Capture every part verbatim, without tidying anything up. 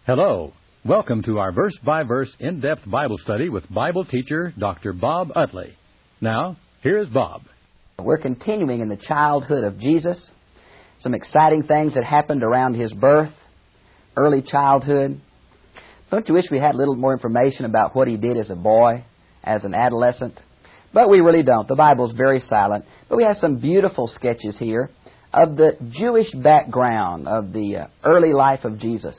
Hello. Welcome to our verse-by-verse in-depth Bible study with Bible teacher Doctor Bob Utley. Now, here's Bob. We're continuing in the childhood of Jesus. Some exciting things that happened around His birth, early childhood. Don't you wish we had a little more information about what He did as a boy, as an adolescent? But we really don't. The Bible's very silent. But we have some beautiful sketches here of the Jewish background of the uh, early life of Jesus.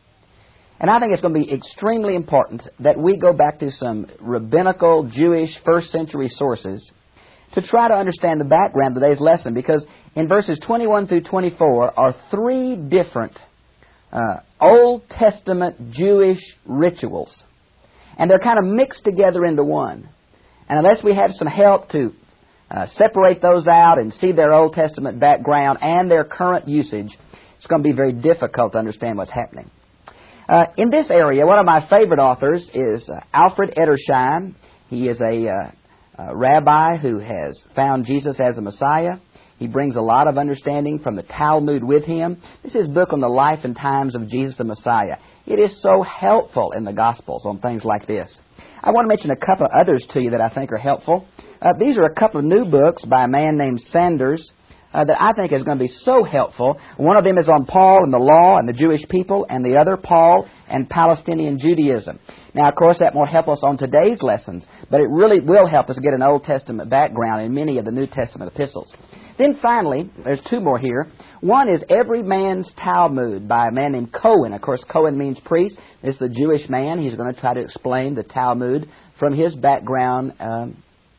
And I think it's going to be extremely important that we go back to some rabbinical, Jewish, first century sources to try to understand the background of today's lesson, because in verses twenty-one through twenty-four are three different uh, Old Testament Jewish rituals. And they're kind of mixed together into one. And unless we have some help to uh, separate those out and see their Old Testament background and their current usage, it's going to be very difficult to understand what's happening. Uh, in this area, one of my favorite authors is uh, Alfred Edersheim. He is a, uh, a rabbi who has found Jesus as the Messiah. He brings a lot of understanding from the Talmud with him. This is his book on the life and times of Jesus the Messiah. It is so helpful in the Gospels on things like this. I want to mention a couple of others to you that I think are helpful. Uh, these are a couple of new books by a man named Sanders Uh, that I think is going to be so helpful. One of them is on Paul and the law and the Jewish people, and the other, Paul and Palestinian Judaism. Now, of course, that will help us on today's lessons, but it really will help us get an Old Testament background in many of the New Testament epistles. Then finally, there's two more here. One is Every Man's Talmud by a man named Cohen. Of course, Cohen means priest. This is a Jewish man. He's going to try to explain the Talmud from his background um,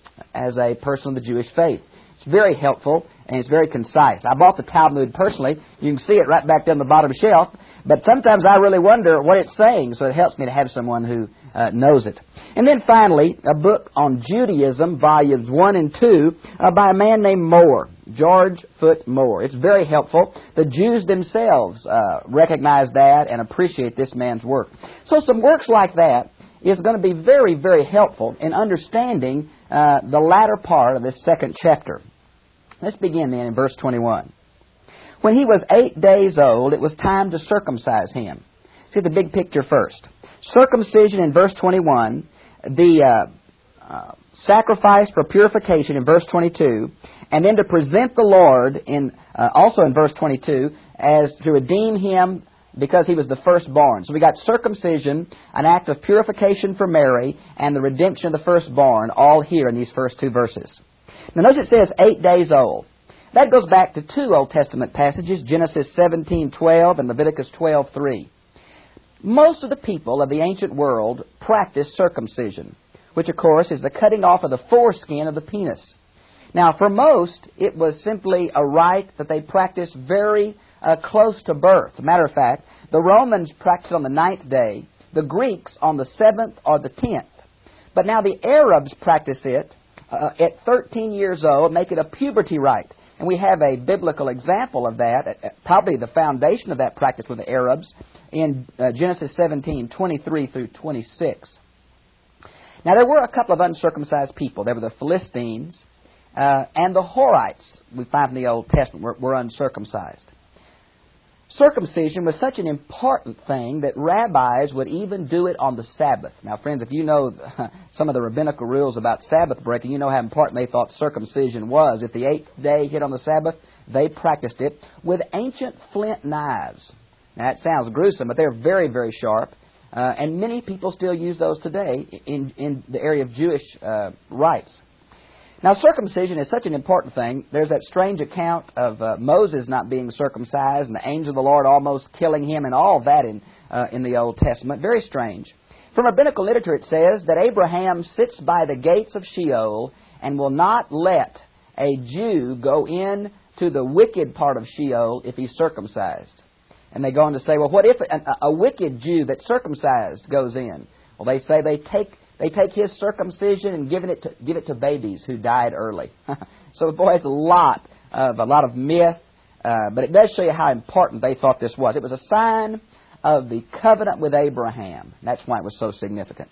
as a person of the Jewish faith. It's very helpful, and it's very concise. I bought the Talmud personally. You can see it right back down the bottom shelf. But sometimes I really wonder what it's saying, so it helps me to have someone who uh, knows it. And then finally, a book on Judaism, volumes one and two, uh, by a man named Moore, George Foot Moore. It's very helpful. The Jews themselves uh, recognize that and appreciate this man's work. So some works like that is going to be very, very helpful in understanding uh, the latter part of this second chapter. Let's begin then in verse twenty-one. When he was eight days old, it was time to circumcise him. See the big picture first. Circumcision in verse twenty-one, the uh, uh, sacrifice for purification in verse twenty-two, and then to present the Lord in uh, also in verse twenty-two as to redeem him because he was the firstborn. So we got circumcision, an act of purification for Mary, and the redemption of the firstborn, all here in these first two verses. Now notice it says eight days old. That goes back to two Old Testament passages, Genesis seventeen twelve and Leviticus twelve three. Most of the people of the ancient world practiced circumcision, which of course is the cutting off of the foreskin of the penis. Now for most, it was simply a rite that they practiced very uh, close to birth. As a matter of fact, the Romans practiced on the ninth day, the Greeks on the seventh or the tenth. But now the Arabs practice it uh, at thirteen years old, make it a puberty rite. And we have a biblical example of that, probably the foundation of that practice with the Arabs, in uh, Genesis seventeen twenty-three through twenty-six. Now there were a couple of uncircumcised people. There were the Philistines uh, and the Horites, we find in the Old Testament, were, were uncircumcised. Circumcision was such an important thing that rabbis would even do it on the Sabbath. Now, friends, if you know some of the rabbinical rules about Sabbath breaking, you know how important they thought circumcision was. If the eighth day hit on the Sabbath, they practiced it with ancient flint knives. Now, that sounds gruesome, but they're very, very sharp. Uh, and many people still use those today in, in the area of Jewish uh, rites. Now, circumcision is such an important thing. There's that strange account of uh, Moses not being circumcised and the angel of the Lord almost killing him and all that in, uh, in the Old Testament. Very strange. From rabbinical literature, it says that Abraham sits by the gates of Sheol and will not let a Jew go in to the wicked part of Sheol if he's circumcised. And they go on to say, well, what if a, a wicked Jew that's circumcised goes in? Well, they say they take... They take his circumcision and give it to, give it to babies who died early. So, boy, it's a lot of a lot of myth, uh, but it does show you how important they thought this was. It was a sign of the covenant with Abraham. That's why it was so significant.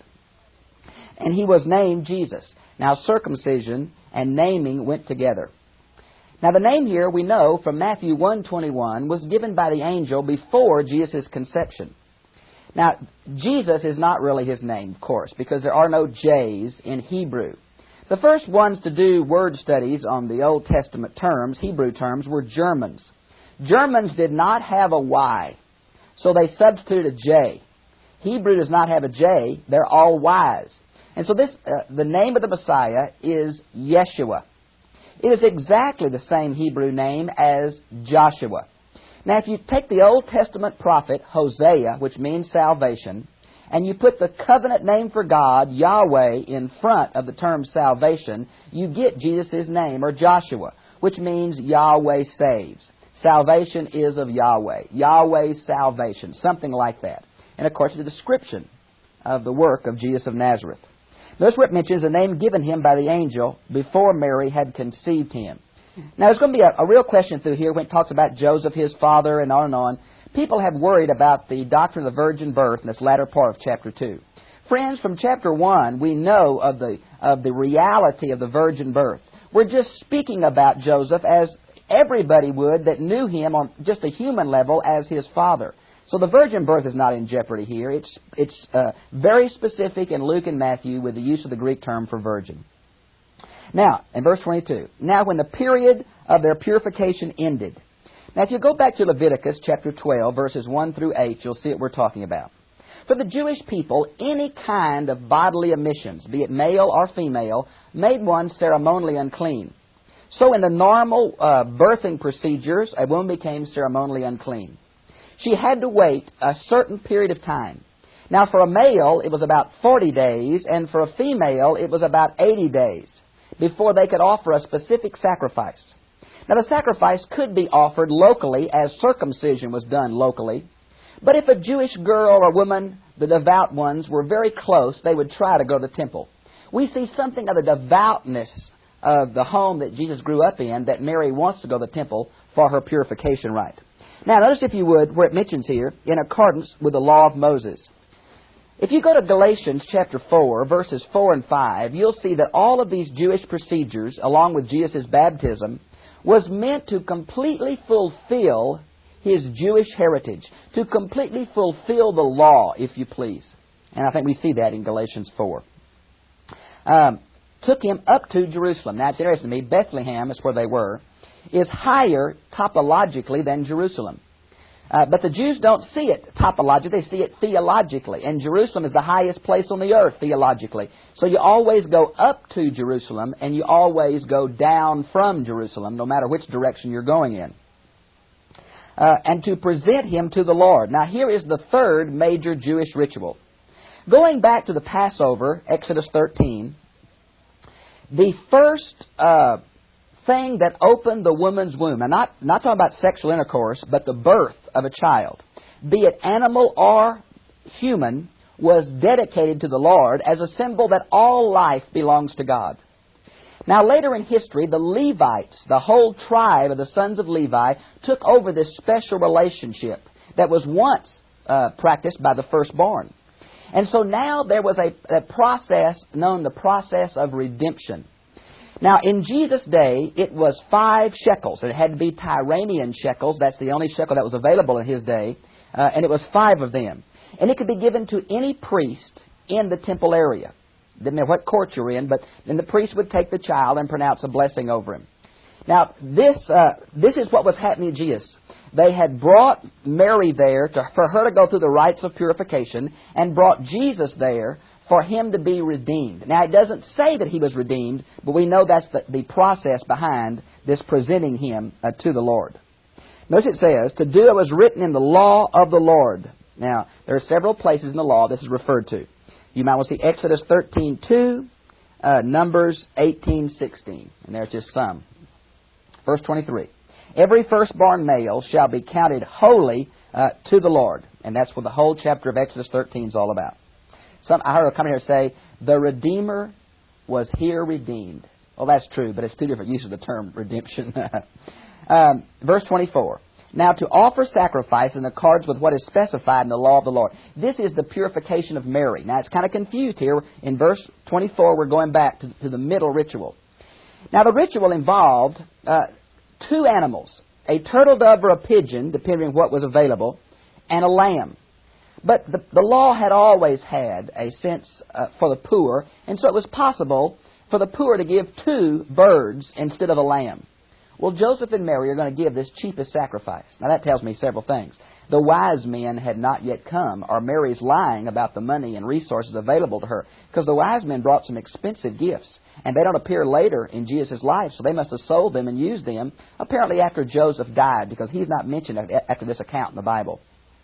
And he was named Jesus. Now, circumcision and naming went together. Now, the name here, we know from Matthew one twenty-one, was given by the angel before Jesus' conception. Now, Jesus is not really his name, of course, because there are no J's in Hebrew. The first ones to do word studies on the Old Testament terms, Hebrew terms, were Germans. Germans did not have a Y, so they substituted a J. Hebrew does not have a J, they're all Y's. And so this, uh, the name of the Messiah is Yeshua. It is exactly the same Hebrew name as Joshua. Now, if you take the Old Testament prophet Hosea, which means salvation, and you put the covenant name for God, Yahweh, in front of the term salvation, you get Jesus' name, or Joshua, which means Yahweh saves. Salvation is of Yahweh. Yahweh's salvation, something like that. And, of course, it's a description of the work of Jesus of Nazareth. Notice where it mentions the name given him by the angel before Mary had conceived him. Now, there's going to be a, a real question through here when it talks about Joseph, his father, and on and on. People have worried about the doctrine of the virgin birth in this latter part of chapter two. Friends, from chapter one, we know of the of the reality of the virgin birth. We're just speaking about Joseph as everybody would that knew him on just a human level as his father. So the virgin birth is not in jeopardy here. It's it's uh, very specific in Luke and Matthew with the use of the Greek term for virgin. Now, in verse twenty-two, now when the period of their purification ended. Now, if you go back to Leviticus chapter twelve, verses one through eight, you'll see what we're talking about. For the Jewish people, any kind of bodily emissions, be it male or female, made one ceremonially unclean. So in the normal uh, birthing procedures, a woman became ceremonially unclean. She had to wait a certain period of time. Now, for a male, it was about forty days, and for a female, it was about eighty days before they could offer a specific sacrifice. Now, the sacrifice could be offered locally, as circumcision was done locally. But if a Jewish girl or woman, the devout ones, were very close, they would try to go to the temple. We see something of the devoutness of the home that Jesus grew up in, that Mary wants to go to the temple for her purification rite. Now, notice, if you would, where it mentions here, in accordance with the law of Moses. If you go to Galatians chapter four, verses four and five, you'll see that all of these Jewish procedures, along with Jesus' baptism, was meant to completely fulfill his Jewish heritage, to completely fulfill the law, if you please. And I think we see that in Galatians four. Um, took him up to Jerusalem. Now, it's interesting to me, Bethlehem is where they were, is higher topologically than Jerusalem. Uh, but the Jews don't see it topologically, they see it theologically. And Jerusalem is the highest place on the earth theologically. So you always go up to Jerusalem, and you always go down from Jerusalem, no matter which direction you're going in. Uh, and to present him to the Lord. Now, here is the third major Jewish ritual. Going back to the Passover, Exodus thirteen, the first uh, thing that opened the woman's womb, and not, not talking about sexual intercourse, but the birth of a child, be it animal or human, was dedicated to the Lord as a symbol that all life belongs to God. Now, later in history, the Levites, the whole tribe of the sons of Levi, took over this special relationship that was once uh, practiced by the firstborn. And so now there was a, a process known the process of redemption. Now, in Jesus' day, it was five shekels. It had to be Tyranian shekels. That's the only shekel that was available in his day. Uh, and it was five of them. And it could be given to any priest in the temple area. Didn't matter what court you're in, but then the priest would take the child and pronounce a blessing over him. Now, this uh, this is what was happening to Jesus. They had brought Mary there to, for her to go through the rites of purification, and brought Jesus there for him to be redeemed. Now, it doesn't say that he was redeemed, but we know that's the, the process behind this presenting him uh, to the Lord. Notice it says, to do it was written in the law of the Lord. Now, there are several places in the law this is referred to. You might want to see Exodus thirteen two, uh, Numbers eighteen sixteen, and there's just some. Verse twenty-three. Every firstborn male shall be counted holy uh, to the Lord. And that's what the whole chapter of Exodus thirteen is all about. Some, I heard a commentator say, the Redeemer was here redeemed. Well, that's true, but it's two different uses of the term redemption. um, verse twenty-four. Now, to offer sacrifice in accordance with what is specified in the law of the Lord. This is the purification of Mary. Now, it's kind of confused here. In verse twenty-four, we're going back to, to the middle ritual. Now, the ritual involved uh, two animals, a turtle dove or a pigeon, depending on what was available, and a lamb. But the, the law had always had a sense uh, for the poor, and so it was possible for the poor to give two birds instead of a lamb. Well, Joseph and Mary are going to give this cheapest sacrifice. Now, that tells me several things. The wise men had not yet come, or Mary's lying about the money and resources available to her, because the wise men brought some expensive gifts, and they don't appear later in Jesus' life, so they must have sold them and used them, apparently after Joseph died, because he's not mentioned after this account in the Bible.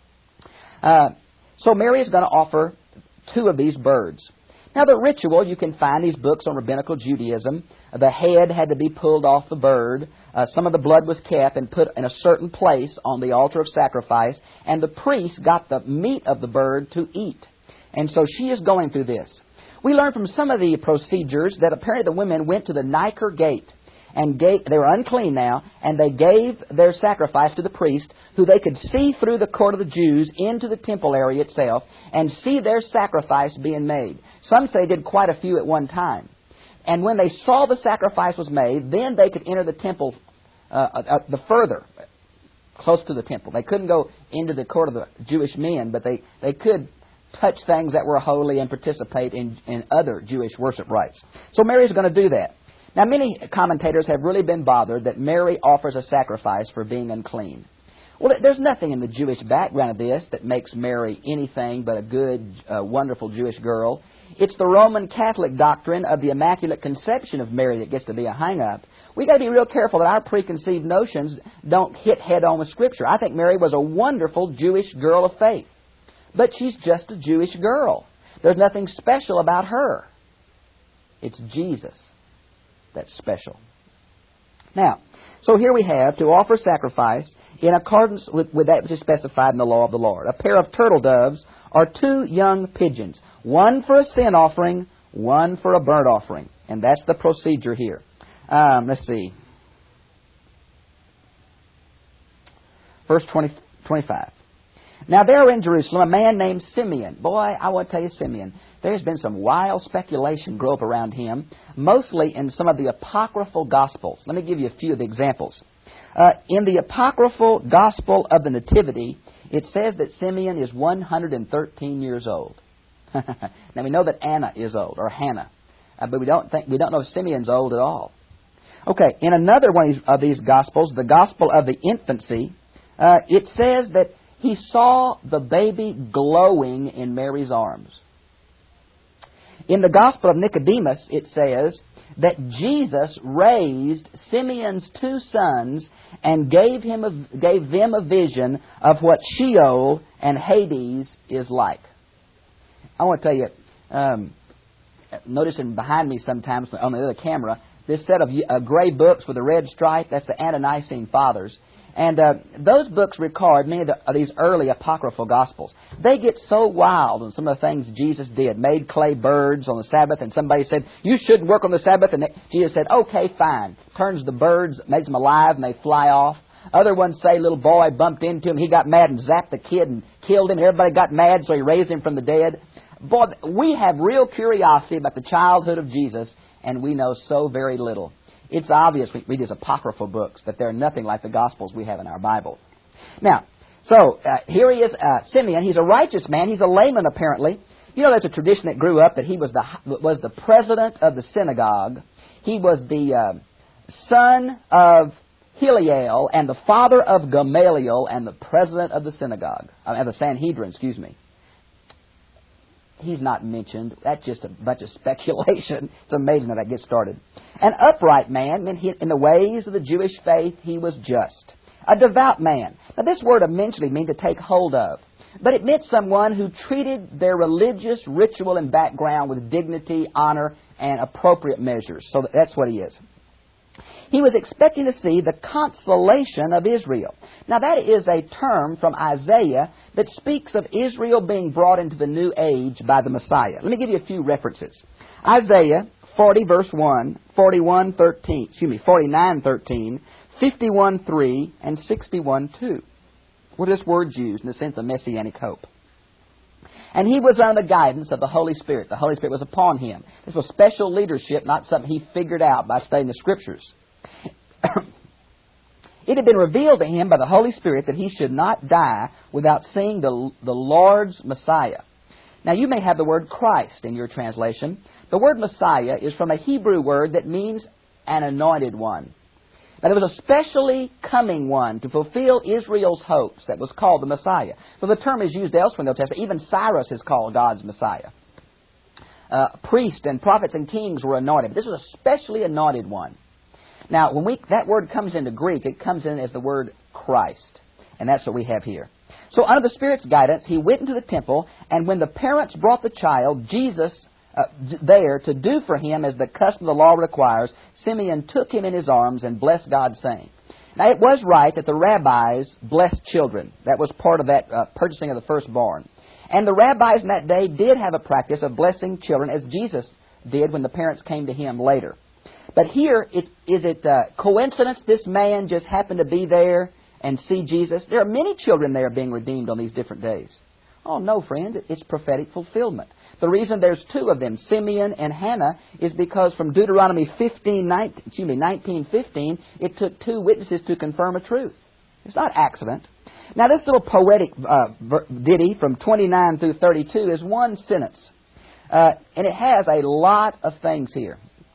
Uh, so Mary is going to offer two of these birds. Now, the ritual, you can find these books on rabbinical Judaism. The head had to be pulled off the bird. Uh, some of the blood was kept and put in a certain place on the altar of sacrifice. And the priest got the meat of the bird to eat. And so she is going through this. We learn from some of the procedures that apparently the women went to the Niker gate. And gave, they were unclean now, and they gave their sacrifice to the priest, who they could see through the court of the Jews into the temple area itself and see their sacrifice being made. Some say did quite a few at one time. And when they saw the sacrifice was made, then they could enter the temple uh, uh, the further, close to the temple. They couldn't go into the court of the Jewish men, but they, they could touch things that were holy and participate in, in other Jewish worship rites. So Mary's going to do that. Now, many commentators have really been bothered that Mary offers a sacrifice for being unclean. Well, there's nothing in the Jewish background of this that makes Mary anything but a good, uh, wonderful Jewish girl. It's the Roman Catholic doctrine of the Immaculate Conception of Mary that gets to be a hang-up. We've got to be real careful that our preconceived notions don't hit head-on with Scripture. I think Mary was a wonderful Jewish girl of faith. But she's just a Jewish girl. There's nothing special about her. It's Jesus that's special. Now, so here we have to offer sacrifice in accordance with, with that which is specified in the law of the Lord. A pair of turtle doves or two young pigeons. One for a sin offering, one for a burnt offering. And that's the procedure here. Um, let's see. Verse twenty, twenty-five. Now there in Jerusalem a man named Simeon. Boy, I want to tell you, Simeon, there's been some wild speculation grow up around him, mostly in some of the apocryphal Gospels. Let me give you a few of the examples. Uh, in the apocryphal Gospel of the Nativity, it says that Simeon is one hundred thirteen years old. Now we know that Anna is old, or Hannah, uh, but we don't think we don't know if Simeon's old at all. Okay, in another one of these, of these Gospels, the Gospel of the Infancy, uh, it says that he saw the baby glowing in Mary's arms. In the Gospel of Nicodemus, it says that Jesus raised Simeon's two sons and gave him a, gave them a vision of what Sheol and Hades is like. I want to tell you, um, noticing behind me sometimes on the other camera, this set of uh, gray books with a red stripe, that's the Ante-Nicene Fathers. And uh, those books record many of, the, of these early apocryphal Gospels. They get so wild on some of the things Jesus did. Made clay birds on the Sabbath, and somebody said, you shouldn't work on the Sabbath. And Jesus said, okay, fine. Turns the birds, makes them alive, and they fly off. Other ones say little boy bumped into him. He got mad and zapped the kid and killed him. Everybody got mad, so he raised him from the dead. Boy, we have real curiosity about the childhood of Jesus, and we know so very little. It's obvious, we read these apocryphal books, that they're nothing like the Gospels we have in our Bible. Now, so uh, here he is, uh, Simeon. He's a righteous man. He's a layman, apparently. You know, there's a tradition that grew up that he was the was the president of the synagogue. He was the uh, son of Hillel and the father of Gamaliel and the president of the synagogue, uh, of the Sanhedrin, excuse me. He's not mentioned. That's just a bunch of speculation. It's amazing how that gets started. An upright man, in the ways of the Jewish faith, he was just. A devout man. Now, this word eventually means to take hold of. But it meant someone who treated their religious ritual and background with dignity, honor, and appropriate measures. So that's what he is. He was expecting to see the consolation of Israel. Now, that is a term from Isaiah that speaks of Israel being brought into the new age by the Messiah. Let me give you a few references. Isaiah forty, verse one, forty-one, thirteen, excuse me, forty-nine, thirteen, fifty-one, three, and sixty-one, two. What is this word used in the sense of messianic hope? And he was under the guidance of the Holy Spirit. The Holy Spirit was upon him. This was special leadership, not something he figured out by studying the Scriptures. It had been revealed to him by the Holy Spirit that he should not die without seeing the, the Lord's Messiah. Now, you may have the word Christ in your translation. The word Messiah is from a Hebrew word that means an anointed one. Now, there was a specially coming one to fulfill Israel's hopes that was called the Messiah. So the term is used elsewhere in the Old Testament. Even Cyrus is called God's Messiah. Uh, priests and prophets and kings were anointed. But this was a specially anointed one. Now, when we that word comes into Greek, it comes in as the word Christ. And that's what we have here. So under the Spirit's guidance, he went into the temple, and when the parents brought the child, Jesus, uh, there to do for him as the custom of the law requires, Simeon took him in his arms and blessed God, saying. Now, it was right that the rabbis blessed children. That was part of that uh, purchasing of the firstborn. And the rabbis in that day did have a practice of blessing children, as Jesus did when the parents came to him later. But here, it, is it uh, coincidence this man just happened to be there and see Jesus? There are many children there being redeemed on these different days. Oh, no, friends, it's prophetic fulfillment. The reason there's two of them, Simeon and Hannah, is because from Deuteronomy fifteen, nineteen, excuse me, nineteen fifteen, it took two witnesses to confirm a truth. It's not accident. Now, this little poetic uh, ditty from twenty-nine through thirty-two is one sentence. Uh, and it has a lot of things here.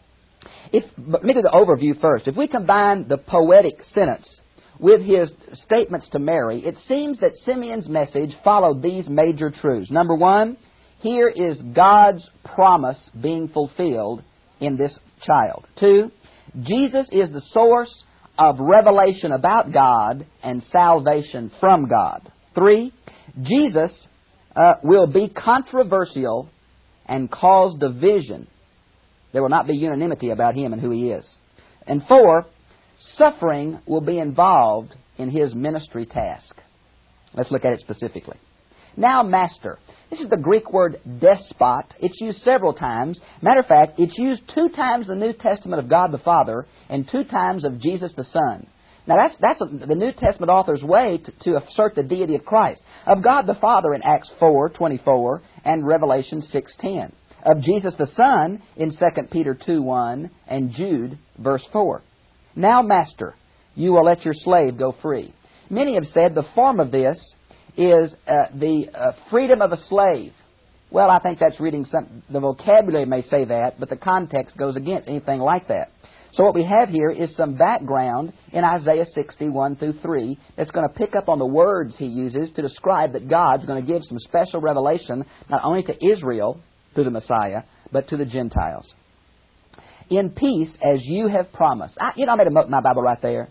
If, but let me do the overview first. If we combine the poetic sentence with his statements to Mary, it seems that Simeon's message followed these major truths. Number one, here is God's promise being fulfilled in this child. Two, Jesus is the source of revelation about God and salvation from God. Three, Jesus uh, will be controversial and cause division. There will not be unanimity about him and who he is. And four, suffering will be involved in his ministry task. Let's look at it specifically. Now, master. This is the Greek word despot. It's used several times. Matter of fact, it's used two times in the New Testament of God the Father and two times of Jesus the Son. Now, that's that's a, the New Testament author's way to, to assert the deity of Christ. Of God the Father in Acts four twenty-four and Revelation six ten. Of Jesus the Son in Second Peter two one and Jude verse four. Now, master, you will let your slave go free. Many have said the form of this is uh, the uh, freedom of a slave. Well, I think that's reading some, the vocabulary may say that, but the context goes against anything like that. So what we have here is some background in Isaiah sixty-one through three that's going to pick up on the words he uses to describe that God's going to give some special revelation not only to Israel through the Messiah, but to the Gentiles. In peace as you have promised. I, you know, I made a note in my Bible right there.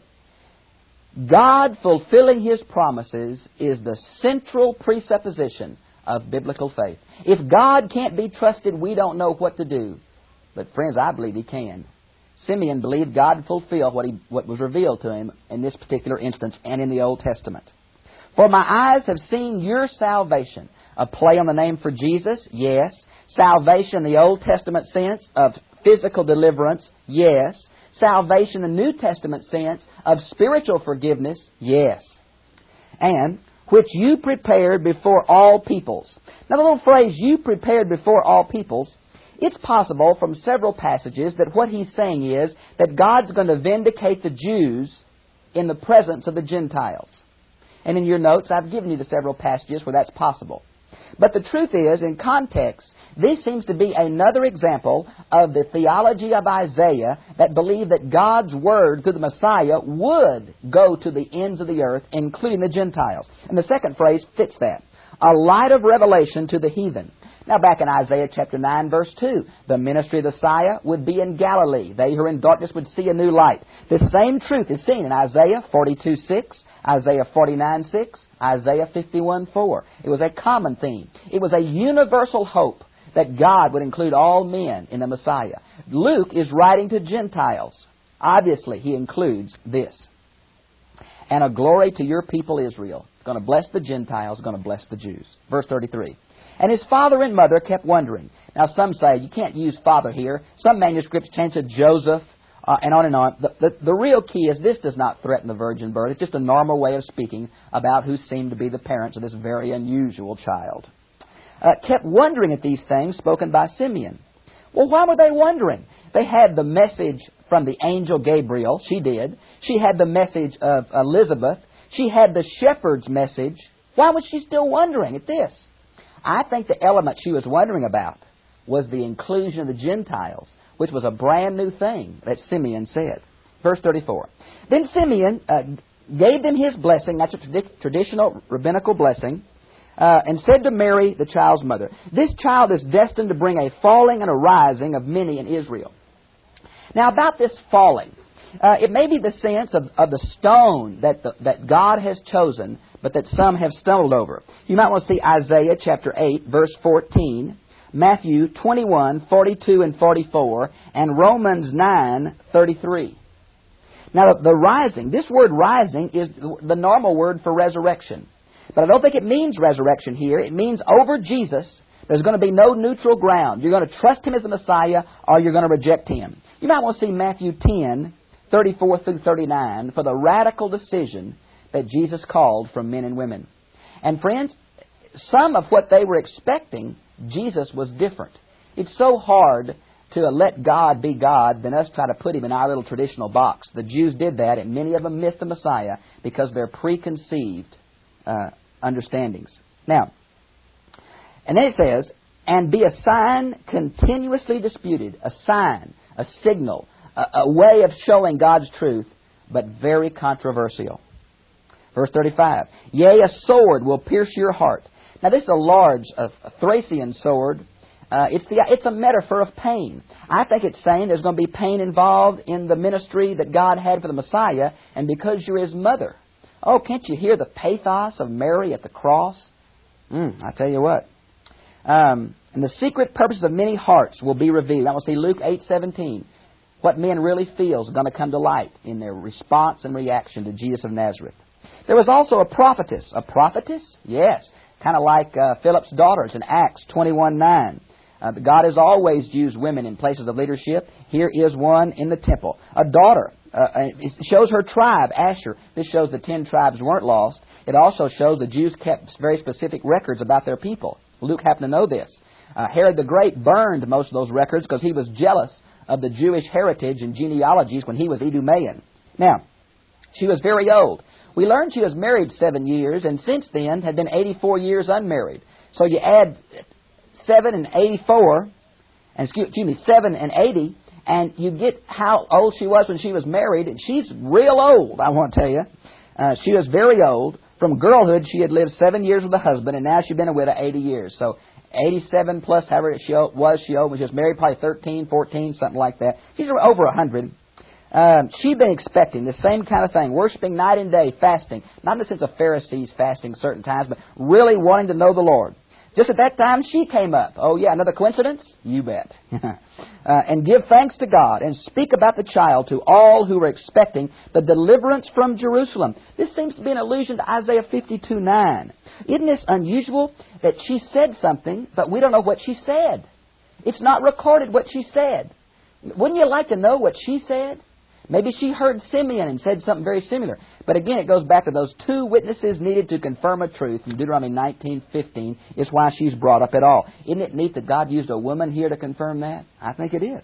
God fulfilling His promises is the central presupposition of biblical faith. If God can't be trusted, we don't know what to do. But friends, I believe He can. Simeon believed God would fulfill what, he, what was revealed to him in this particular instance and in the Old Testament. For my eyes have seen your salvation. A play on the name for Jesus? Yes. Salvation in the Old Testament sense of physical deliverance? Yes. Salvation in the New Testament sense of spiritual forgiveness? Yes. And which you prepared before all peoples. Now the little phrase, you prepared before all peoples, it's possible from several passages that what he's saying is that God's going to vindicate the Jews in the presence of the Gentiles. And in your notes, I've given you the several passages where that's possible. But the truth is, in context, this seems to be another example of the theology of Isaiah that believed that God's Word through the Messiah would go to the ends of the earth, including the Gentiles. And the second phrase fits that. A light of revelation to the heathen. Now back in Isaiah chapter nine, verse two, the ministry of the Messiah would be in Galilee. They who are in darkness would see a new light. This same truth is seen in Isaiah forty-two six, Isaiah forty-nine six, Isaiah fifty-one four. It was a common theme. It was a universal hope that God would include all men in the Messiah. Luke is writing to Gentiles. Obviously, he includes this. And a glory to your people Israel. Going to bless the Gentiles, going to bless the Jews. Verse thirty-three. And his father and mother kept wondering. Now some say you can't use father here. Some manuscripts change to Joseph, uh, and on and on. The, the, the real key is this does not threaten the virgin birth. It's just a normal way of speaking about who seem to be the parents of this very unusual child. Uh, kept wondering at these things spoken by Simeon. Well, why were they wondering? They had the message from from the angel Gabriel. She did. She had the message of Elizabeth. She had the shepherd's message. Why was she still wondering at this? I think the element she was wondering about was the inclusion of the Gentiles, which was a brand new thing that Simeon said. Verse thirty-four. Then Simeon uh, gave them his blessing, that's a tradi- traditional rabbinical blessing, uh, and said to Mary, the child's mother, "This child is destined to bring a falling and a rising of many in Israel." Now about this falling, uh, it may be the sense of, of the stone that, the, that God has chosen, but that some have stumbled over. You might want to see Isaiah chapter eight, verse fourteen, Matthew twenty-one, forty-two and forty-four, and Romans nine, thirty-three. Now, the, the rising, this word rising is the normal word for resurrection. But I don't think it means resurrection here. It means over Jesus, there's going to be no neutral ground. You're going to trust Him as the Messiah, or you're going to reject Him. You might want to see Matthew ten, thirty-four through thirty-nine, for the radical decision that Jesus called from men and women. And friends, some of what they were expecting, Jesus was different. It's so hard to let God be God than us try to put Him in our little traditional box. The Jews did that, and many of them missed the Messiah because of their preconceived uh, understandings. Now, and then it says, "And be a sign continuously disputed," a sign, a signal, a, a way of showing God's truth, but very controversial. Verse thirty-five, "Yea, a sword will pierce your heart." Now, this is a large a Thracian sword. Uh, it's, the, it's a metaphor of pain. I think it's saying there's going to be pain involved in the ministry that God had for the Messiah, and because you're His mother. Oh, can't you hear the pathos of Mary at the cross? Mm, I tell you what. Um, and the secret purposes of many hearts will be revealed. I want to see Luke eight seventeen. What men really feel is going to come to light in their response and reaction to Jesus of Nazareth. There was also a prophetess. A prophetess? Yes. Kind of like uh, Philip's daughters in Acts twenty-one nine. Uh, God has always used women in places of leadership. Here is one in the temple. A daughter. Uh, it shows her tribe, Asher. This shows the ten tribes weren't lost. It also shows the Jews kept very specific records about their people. Luke happened to know this. Uh, Herod the Great burned most of those records because he was jealous of the Jewish heritage and genealogies when he was Idumean. Now, she was very old. We learned she was married seven years, and since then had been eighty-four years unmarried. So you add seven and eighty-four, and excuse, excuse me, seven and eighty, and you get how old she was when she was married, and she's real old, I want to tell you. Uh, she was very old. From girlhood, she had lived seven years with a husband, and now she'd been a widow eighty years. So eighty-seven plus, however she was, she old, when she was married, probably thirteen, fourteen, something like that. She's over one hundred. Um, she'd been expecting the same kind of thing, worshiping night and day, fasting. Not in the sense of Pharisees fasting certain times, but really wanting to know the Lord. Just at that time, she came up. Oh, yeah, another coincidence? You bet. uh, and give thanks to God and speak about the child to all who were expecting the deliverance from Jerusalem. This seems to be an allusion to Isaiah fifty-two nine. Isn't this unusual that she said something, but we don't know what she said? It's not recorded what she said. Wouldn't you like to know what she said? Maybe she heard Simeon and said something very similar. But again, it goes back to those two witnesses needed to confirm a truth. In Deuteronomy nineteen fifteen is why she's brought up at all. Isn't it neat that God used a woman here to confirm that? I think it is.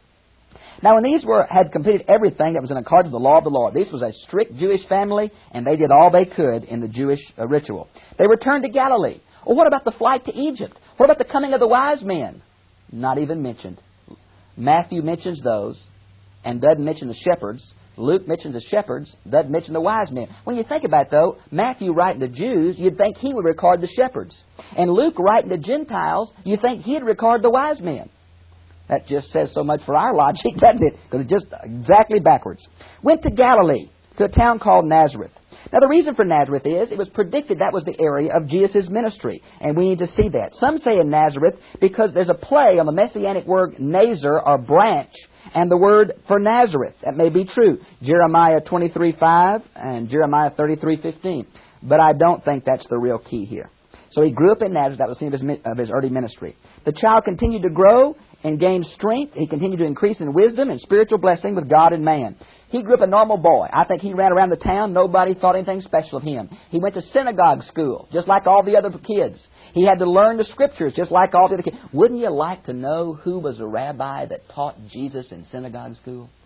Now, when these were had completed everything that was in accordance with the law of the Lord, this was a strict Jewish family, and they did all they could in the Jewish uh, ritual. They returned to Galilee. Well, what about the flight to Egypt? What about the coming of the wise men? Not even mentioned. Matthew mentions those and doesn't mention the shepherds. Luke mentions the shepherds, doesn't mention the wise men. When you think about it, though, Matthew writing to Jews, you'd think he would record the shepherds. And Luke writing to Gentiles, you think he'd record the wise men. That just says so much for our logic, doesn't it? Because it's just exactly backwards. Went to Galilee, to a town called Nazareth. Now, the reason for Nazareth is it was predicted that was the area of Jesus' ministry, and we need to see that. Some say in Nazareth because there's a play on the messianic word Nazar, or branch, and the word for Nazareth. That may be true. Jeremiah twenty-three five and Jeremiah thirty-three fifteen. But I don't think that's the real key here. So he grew up in Nazareth. That was the theme of his early ministry. The child continued to grow and gain strength. He continued to increase in wisdom and spiritual blessing with God and man. He grew up a normal boy. I think he ran around the town. Nobody thought anything special of him. He went to synagogue school, just like all the other kids. He had to learn the Scriptures, just like all the other kids. Wouldn't you like to know who was a rabbi that taught Jesus in synagogue school?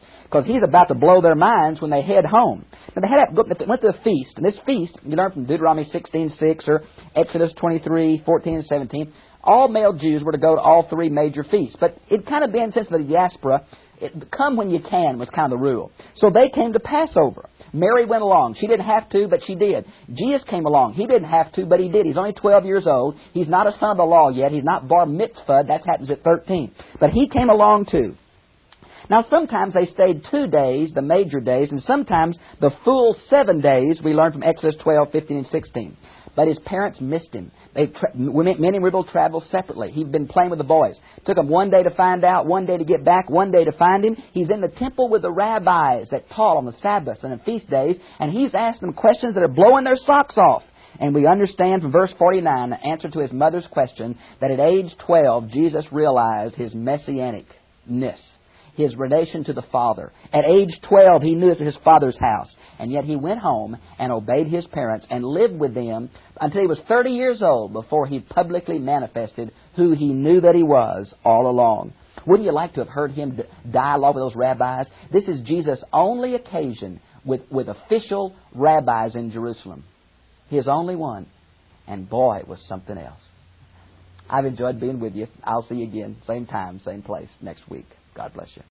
because he's about to blow their minds when they head home. Now, they had they went to a feast, and this feast, you learn from Deuteronomy sixteen six or Exodus twenty-three fourteen and seventeen, all male Jews were to go to all three major feasts. But it kind of been, since the diaspora, it, come when you can was kind of the rule. So they came to Passover. Mary went along. She didn't have to, but she did. Jesus came along. He didn't have to, but he did. He's only twelve years old. He's not a son of the law yet. He's not bar mitzvah. That happens at thirteen. But he came along too. Now, sometimes they stayed two days, the major days, and sometimes the full seven days, we learn from Exodus twelve, fifteen, and sixteen. But his parents missed him. They tra- men and Reuben traveled separately. He'd been playing with the boys. Took him one day to find out, one day to get back, one day to find him. He's in the temple with the rabbis that taught on the Sabbaths and on feast days, and he's asking them questions that are blowing their socks off. And we understand from verse forty-nine, the answer to his mother's question, that at age twelve, Jesus realized his messianicness, his relation to the Father. At age twelve, he knew it was his Father's house. And yet he went home and obeyed his parents and lived with them until he was thirty years old before he publicly manifested who he knew that he was all along. Wouldn't you like to have heard him dialogue with those rabbis? This is Jesus' only occasion with, with official rabbis in Jerusalem. His only one. And boy, it was something else. I've enjoyed being with you. I'll see you again, same time, same place, next week. God bless you.